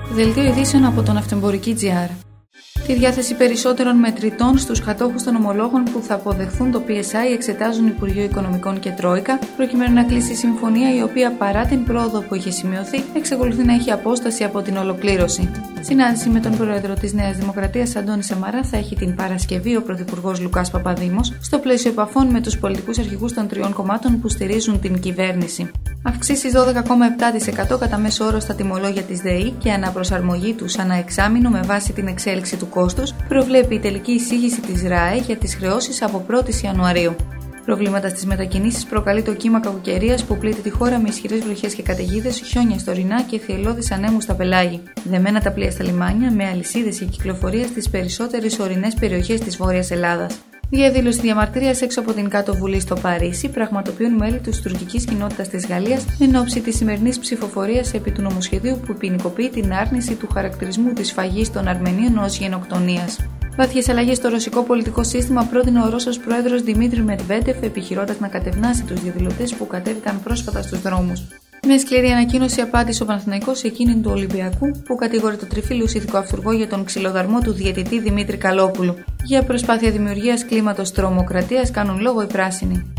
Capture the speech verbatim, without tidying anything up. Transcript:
Δελτίο ειδήσεων από τον Ναυτεμπορική τζι αρ. Τη διάθεση περισσότερων μετρητών στους κατόχους των ομολόγων που θα αποδεχθούν το πι ες άι εξετάζουν Υπουργείο Οικονομικών και Τρόικα, προκειμένου να κλείσει συμφωνία η οποία, παρά την πρόοδο που είχε σημειωθεί, εξακολουθεί να έχει απόσταση από την ολοκλήρωση. Συνάντηση με τον πρόεδρο της Νέας Δημοκρατίας, Αντώνη Σαμαρά, θα έχει την Παρασκευή ο πρωθυπουργός Λουκάς Παπαδήμος, στο πλαίσιο επαφών με τους πολιτικούς αρχηγούς των τριών κομμάτων που στηρίζουν την κυβέρνηση. Αυξήσεις δώδεκα κόμμα επτά τοις εκατό κατά μέσο όρο στα τιμολόγια της ΔΕΗ και αναπροσαρμογή τους ανά εξάμηνο με βάση την εξέλιξη του κόστους, προβλέπει η τελική εισήγηση της ΡΑΕ για τις χρεώσεις από πρώτη Ιανουαρίου. Προβλήματα στις μετακινήσεις προκαλεί το κύμα κακοκαιρίας που πλήττει τη χώρα με ισχυρές βροχές και καταιγίδες, χιόνια στα ορεινά και θυελλώδεις ανέμους στα πελάγη. Δεμένα τα πλοία στα λιμάνια με αλυσίδες για κυκλοφορία στις περισσότερες ορεινές περιοχές της Βόρειας Ελλάδας. Διαδήλωση διαμαρτυρίας έξω από την Κάτω Βουλή στο Παρίσι πραγματοποιούν μέλη της τουρκικής κοινότητας της Γαλλίας εν ώψη της σημερινής ψηφοφορίας επί του νομοσχεδίου που ποινικοποιεί την άρνηση του χαρακτηρισμού της σφαγής των Αρμενίων ως γενοκτονίας. Βαθιές αλλαγές στο ρωσικό πολιτικό σύστημα πρότεινε ο Ρώσος πρόεδρος Δημήτρη Μετβέντεφ, επιχειρώντας να κατευνάσει τους διαδηλωτές που κατέβηκαν πρόσφατα στους δρόμους. Με σκληρή ανακοίνωση απάντησε ο Παναθηναϊκός εκείνη του Ολυμπιακού, που κατηγορεί το τριφύλιο ηθικό αυτούργο για τον ξυλοδαρμό του διαιτητή Δημήτρη Καλόπουλου. Για προσπάθεια δημιουργίας κλίματος τρομοκρατίας κάνουν λόγο οι πράσινοι.